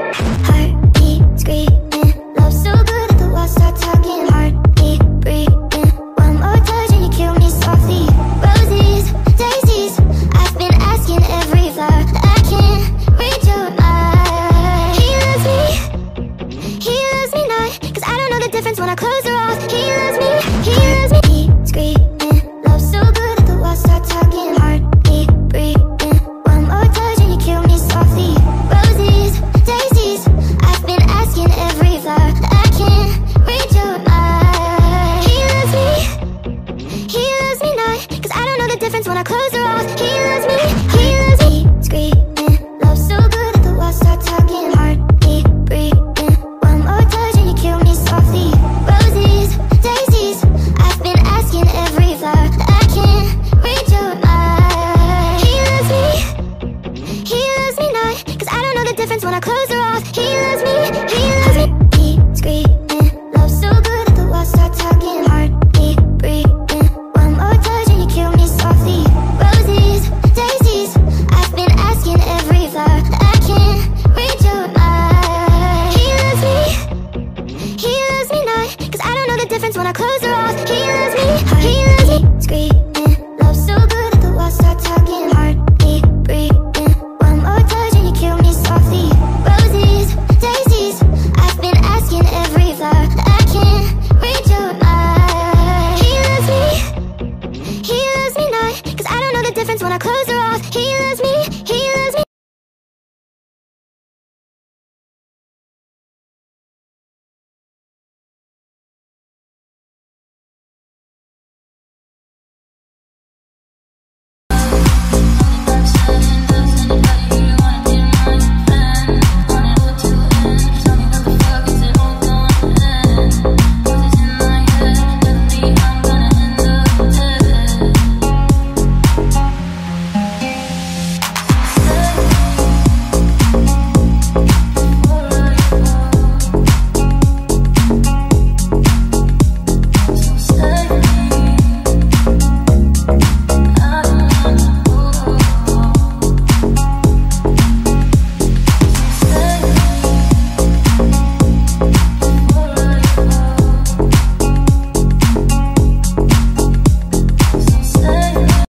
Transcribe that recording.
Heartbeat screaming, love so good that the walls start talking. Heartbeat breathing, one more touch and you kill me softly. Roses, daisies, I've been asking every flower that I can't read your mind. He loves me not, 'cause I don't know the difference when I close her eyes. He loves me, heartbeat screaming, love so good that the walls start talking. Heartbeat breathing, one more touch and you kill me softly. Roses, daisies, I've been asking every flower that I can't read your mind. He loves me not, 'cause I don't know the difference when I close her eyes. He loves me, screaming, love so good that the walls start talking. Heartbeat breathing, one more touch and you kill me softly. Roses, daisies, I've been asking every flower that I can't read your mind. He loves me not, 'cause I don't know the difference when I close her eyes. He loves me